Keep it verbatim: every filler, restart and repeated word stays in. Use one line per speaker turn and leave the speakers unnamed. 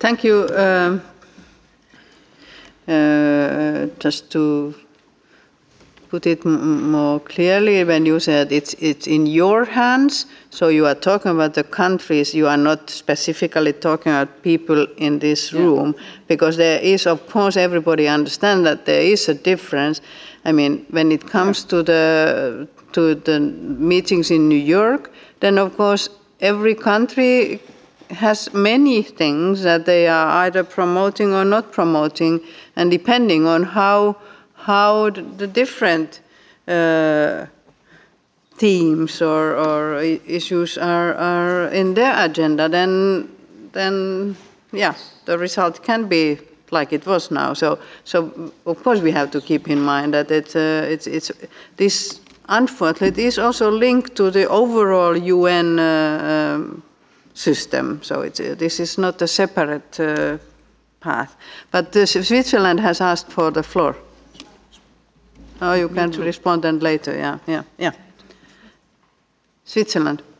Thank you. Um, uh, just to put it m more clearly, when you said it's it's in your hands, so you are talking about the countries. You are not specifically talking about people in this room, yeah. Because there is, of course, everybody understands that there is a difference. I mean, when it comes yeah. to the to the meetings in New York, then of course every country has many things that they are either promoting or not promoting, and depending on how how the different uh, themes or, or issues are, are in their agenda, then then yeah, the result can be like it was now. So so of course we have to keep in mind that it's uh, it's it's this unfortunately is also linked to the overall U N uh, um, system. So it's uh, this is not a separate uh, path. But uh, Switzerland has asked for the floor. Oh, you can respond then later. Yeah, yeah, yeah. Switzerland.